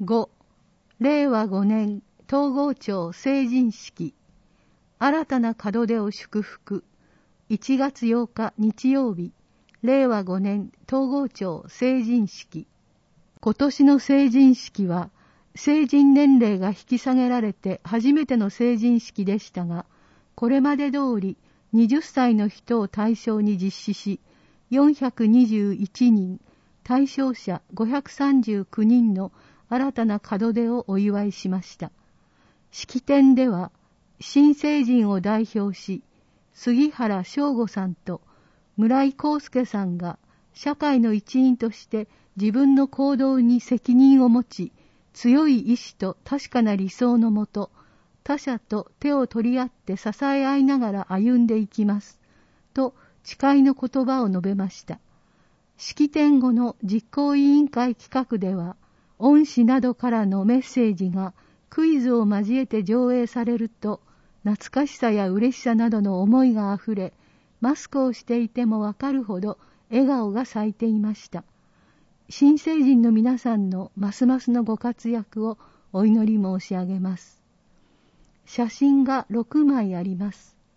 5、令和5年東郷町成人式。新たな門出を祝福。1月8日日曜日、令和5年東郷町成人式。今年の成人式は、成人年齢が引き下げられて初めての成人式でしたが、これまで通り20歳の人を対象に実施し、421人、対象者539人の新たな門出をお祝いしました。式典では、新成人を代表し、杉原翔吾さんと村井康介さんが社会の一員として自分の行動に責任を持ち、強い意志と確かな理想のもと、他者と手を取り合って支え合いながら歩んでいきます、と誓いの言葉を述べました。式典後の実行委員会企画では、恩師などからのメッセージがクイズを交えて上映されると、懐かしさや嬉しさなどの思いがあふれ、マスクをしていてもわかるほど笑顔が咲いていました。新成人の皆さんのますますのご活躍をお祈り申し上げます。写真が6枚あります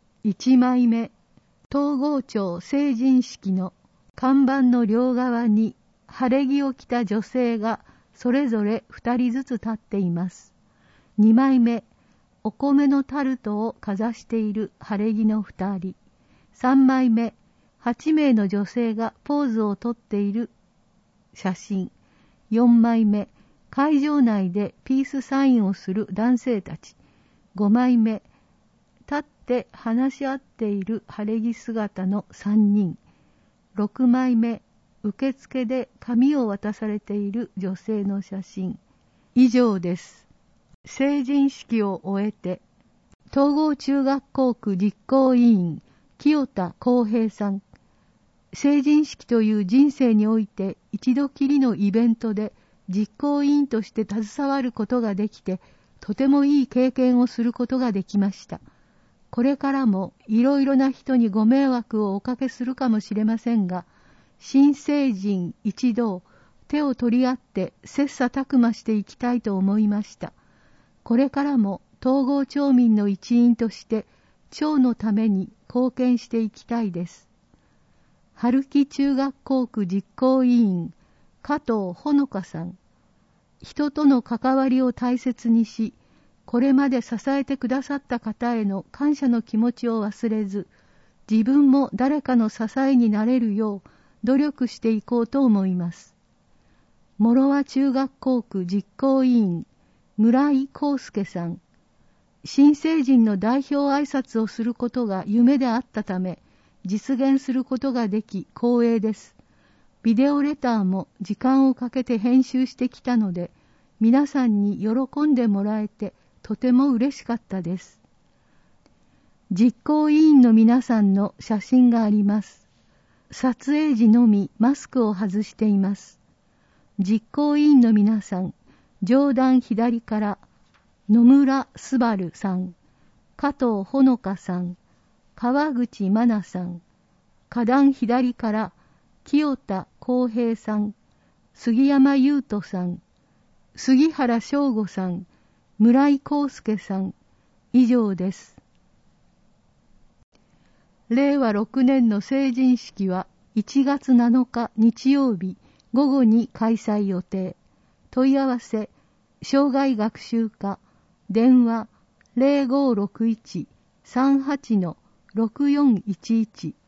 。1枚目、東郷町成人式の看板の両側に晴れ着を着た女性がそれぞれ2人ずつ立っています。2枚目、お米のタルトをかざしている晴れ着の2人。3枚目、8名の女性がポーズをとっている写真。4枚目、会場内でピースサインをする男性たち。5枚目、立って話し合っている晴れ着姿の3人。6枚目、受付で紙を渡されている女性の写真。以上です。成人式を終えて、東郷中学校区実行委員清田康平さん。成人式という人生において一度きりのイベントで実行委員として携わることができて、とてもいい経験をすることができました。これからもいろいろな人にご迷惑をおかけするかもしれませんが、新成人一同手を取り合って切磋琢磨していきたいと思いました。これからも東郷町民の一員として町のために貢献していきたいです。春木中学校区実行委員加藤ほのかさん。人との関わりを大切にし、これまで支えてくださった方への感謝の気持ちを忘れず、自分も誰かの支えになれるよう努力していこうと思います。諸和中学校区実行委員村井康介さん。新成人の代表挨拶をすることが夢であったため、実現することができ光栄です。ビデオレターも時間をかけて編集してきたので、皆さんに喜んでもらえてとても嬉しかったです。実行委員の皆さんの写真があります。撮影時のみマスクを外しています。実行委員の皆さん、上段左から野村すばるさん、加藤ほのかさん、川口真奈さん、下段左から清田康平さん、杉山優斗さん、杉原翔吾さん、村井康介さん、以上です。令和6年の成人式は1月7日日曜日午後に開催予定。問い合わせ、生涯学習課、電話 0561-38-6411